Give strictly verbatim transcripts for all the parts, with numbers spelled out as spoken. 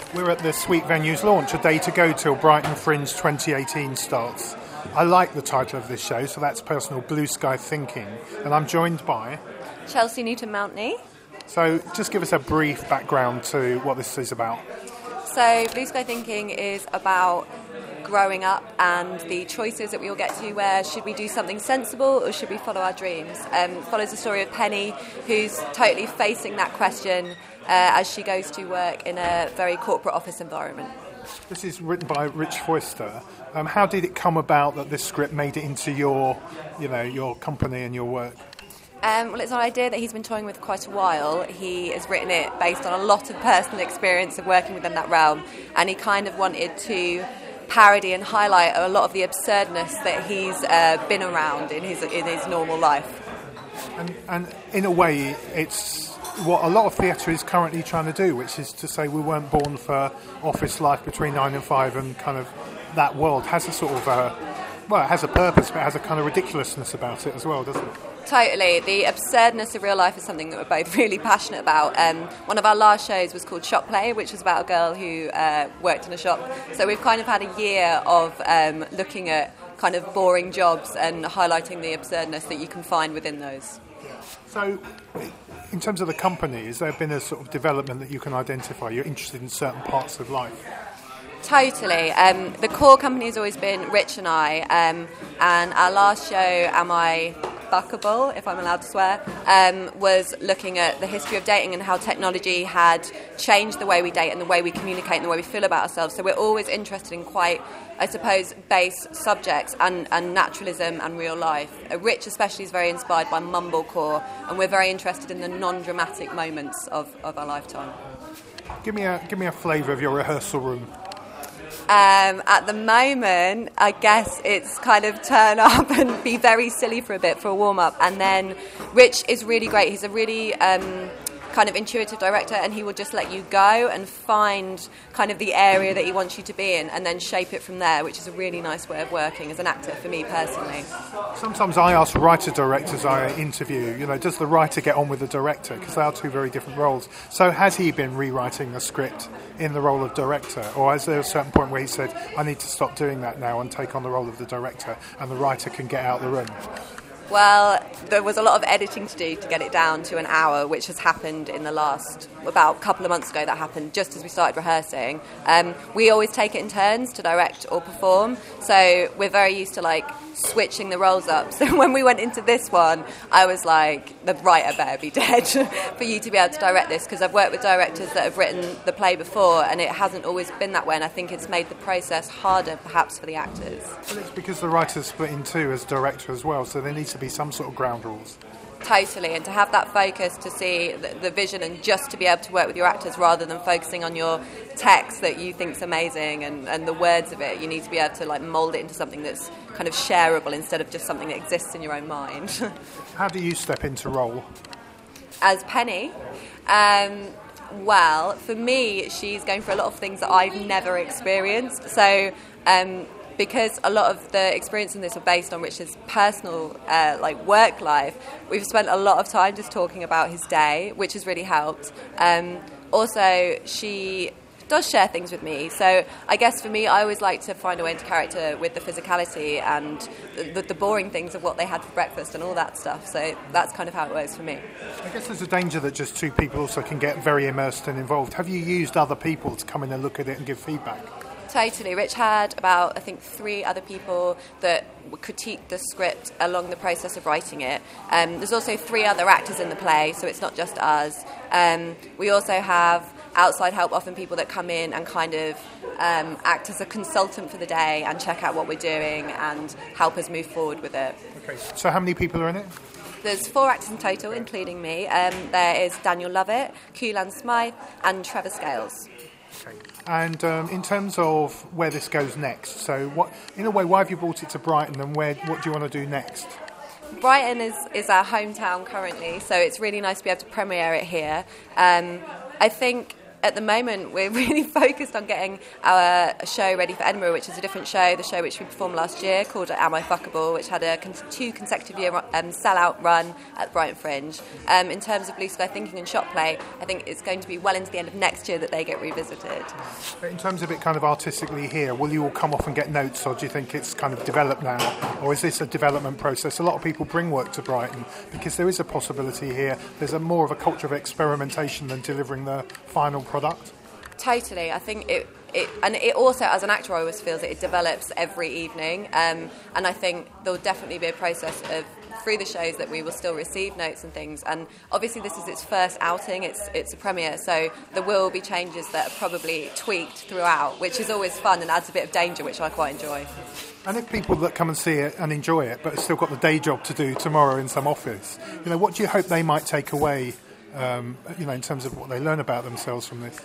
We're at the Sweet Venues launch, a day to go till Brighton Fringe twenty eighteen starts. I like the title of this show, so that's personal blue sky thinking. And I'm joined by... Chelsea Newton-Mountney. So just give us a brief background to what this is about. So Blue Sky Thinking is about growing up and the choices that we all get to, where should we do something sensible or should we follow our dreams? Um, it follows the story of Penny, who's totally facing that question uh, as she goes to work in a very corporate office environment. This is written by Rich Foister. Um, how did it come about that this script made it into your, you know, your company and your work? Um, well, it's an idea that he's been toying with quite a while. He has written it based on a lot of personal experience of working within that realm, and he kind of wanted to parody and highlight a lot of the absurdness that he's uh, been around in his in his normal life. And, and in a way, it's what a lot of theatre is currently trying to do, which is to say we weren't born for office life between nine and five, and kind of that world has a sort of a, well, it has a purpose, but it has a kind of ridiculousness about it as well, doesn't it? Totally. The absurdness of real life is something that we're both really passionate about. Um, one of our last shows was called Shop Play, which was about a girl who uh, worked in a shop. So we've kind of had a year of um, looking at kind of boring jobs and highlighting the absurdness that you can find within those. So, in terms of the company, has there been a sort of development that you can identify? You're interested in certain parts of life? Totally. Um, the core company has always been Rich and I, um, and our last show, Am I Fuckable, if I'm allowed to swear, um, was looking at the history of dating and how technology had changed the way we date and the way we communicate and the way we feel about ourselves. So we're always interested in quite, I suppose, base subjects and, and naturalism and real life. Uh, Rich especially is very inspired by mumblecore, and we're very interested in the non-dramatic moments of, of our lifetime. Give me a give me a flavour of your rehearsal room. Um, at the moment, I guess it's kind of turn up and be very silly for a bit for a warm-up. And then Rich is really great. He's a really um, kind of intuitive director, and he will just let you go and find kind of the area that he wants you to be in and then shape it from there, which is a really nice way of working as an actor for me personally. Sometimes I ask writer-directors I interview, you know, does the writer get on with the director? Because they are two very different roles. So has he been rewriting the script in the role of director, or is there a certain point where he said, I need to stop doing that now and take on the role of the director, and the writer can get out the room? Well, there was a lot of editing to do to get it down to an hour, which has happened in the last, about a couple of months ago, that happened just as we started rehearsing. Um, we always take it in turns to direct or perform, so we're very used to, like, switching the roles up. So when we went into this one, I was like, the writer better be dead for you to be able to direct this, because I've worked with directors that have written the play before, and it hasn't always been that way, and I think it's made the process harder, perhaps, for the actors. Well, it's because the writer's split in two as director as well, so there needs to be some sort of ground rules. Totally, and to have that focus to see the, the vision and just to be able to work with your actors rather than focusing on your text that you think's amazing and, and the words of it. You need to be able to like mould it into something that's kind of shareable instead of just something that exists in your own mind. How do you step into role? As Penny, um, well, for me, she's going for a lot of things that I've never experienced. So. Um, Because a lot of the experience in this are based on Richard's personal, uh, like, work life, we've spent a lot of time just talking about his day, which has really helped. Um, also, she does share things with me. So I guess for me, I always like to find a way into character with the physicality and the, the boring things of what they had for breakfast and all that stuff. So that's kind of how it works for me. I guess there's a danger that just two people also can get very immersed and involved. Have you used other people to come in and look at it and give feedback? Totally. Rich had about, I think, three other people that critique the script along the process of writing it. Um, there's also three other actors in the play, so it's not just us. Um, we also have outside help, often people that come in and kind of um, act as a consultant for the day and check out what we're doing and help us move forward with it. Okay. So how many people are in it? There's four actors in total, including me. Um, there is Daniel Lovett, Kulan Smythe, and Trevor Scales. Okay. And um, in terms of where this goes next, so what, in a way, why have you brought it to Brighton, and where, what do you want to do next? Brighton is, is our hometown currently, so it's really nice to be able to premiere it here. Um, I think at the moment, we're really focused on getting our show ready for Edinburgh, which is a different show, the show which we performed last year called Am I Fuckable, which had a con- two consecutive year um, sell-out run at the Brighton Fringe. Um, in terms of Blue Sky Thinking and Shop Play, I think it's going to be well into the end of next year that they get revisited. In terms of it kind of artistically here, will you all come off and get notes, or do you think it's kind of developed now? Or is this a development process? A lot of people bring work to Brighton because there is a possibility here. There's a more of a culture of experimentation than delivering the final product. Totally. I think it, it and it also, as an actor, I always feel that it develops every evening. Um, and I think there'll definitely be a process of, through the shows, that we will still receive notes and things. And obviously this is its first outing, it's it's a premiere, so there will be changes that are probably tweaked throughout, which is always fun and adds a bit of danger, which I quite enjoy. And if people that come and see it and enjoy it, but still got the day job to do tomorrow in some office, you know, what do you hope they might take away, um, you know, in terms of what they learn about themselves from this?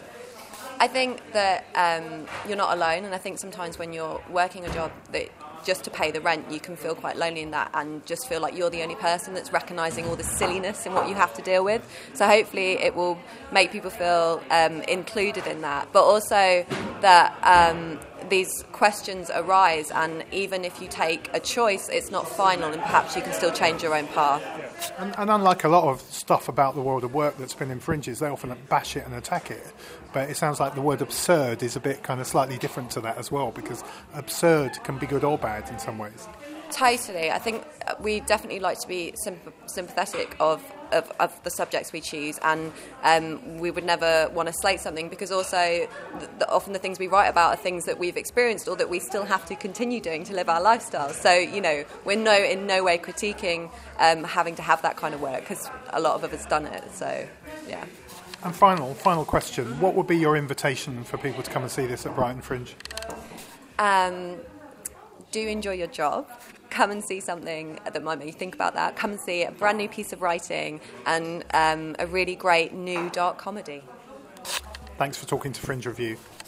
I think that um, you're not alone, and I think sometimes when you're working a job that just to pay the rent, you can feel quite lonely in that and just feel like you're the only person that's recognising all the silliness in what you have to deal with. So hopefully it will make people feel um, included in that, but also that um, these questions arise, and even if you take a choice, it's not final, and perhaps you can still change your own path. And, and unlike a lot of stuff about the world of work that's been in Fringes, they often bash it and attack it. But it sounds like the word absurd is a bit kind of slightly different to that as well, because absurd can be good or bad in some ways. Totally. I think we definitely like to be symp- sympathetic of, of, of the subjects we choose, and um, we would never want to slate something, because also the, the, often the things we write about are things that we've experienced or that we still have to continue doing to live our lifestyles. So, you know, we're no in no way critiquing um, having to have that kind of work, because a lot of us have done it. So, yeah. And final, final question. What would be your invitation for people to come and see this at Brighton Fringe? Um, do enjoy your job. Come and see something that might make you think about that. Come and see a brand new piece of writing and um, a really great new dark comedy. Thanks for talking to Fringe Review.